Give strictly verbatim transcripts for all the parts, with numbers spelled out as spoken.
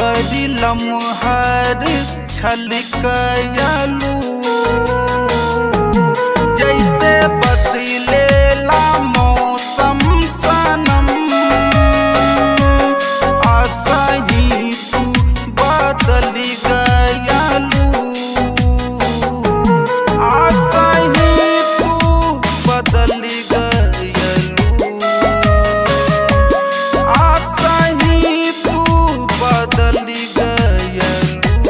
बड़ी लम्हर छलकयलू जैसे बदलेला मौसम सनम आसही तू बदल गयलू आसही तू बदल गयलू आसही तू बदल गयलू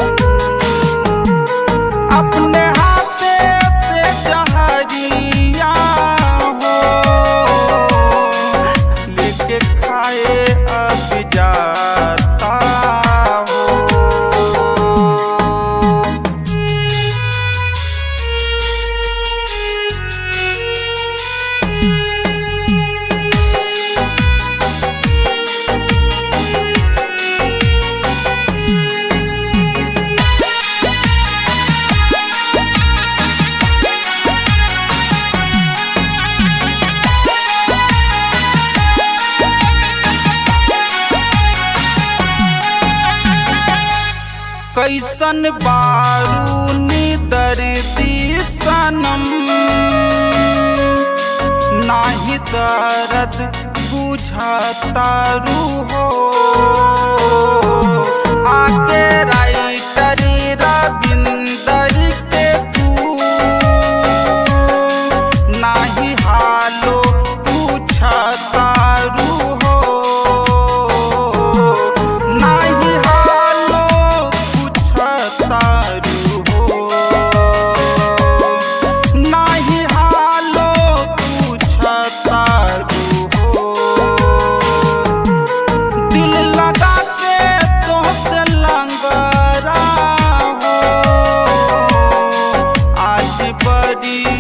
अपने हाथे से जहरिया हो लेके खाए अब जाता हो। कैसन बारूनी दर्दी सनम नाही दर्द बुझता रूहो आगे राइटर रविंदर के तू नाही हालो पूछता रूहो नाही हालो तारू हो नाही हालो पूछा तारू हो दिल लगा के तो से लंगरा हो आज बड़ी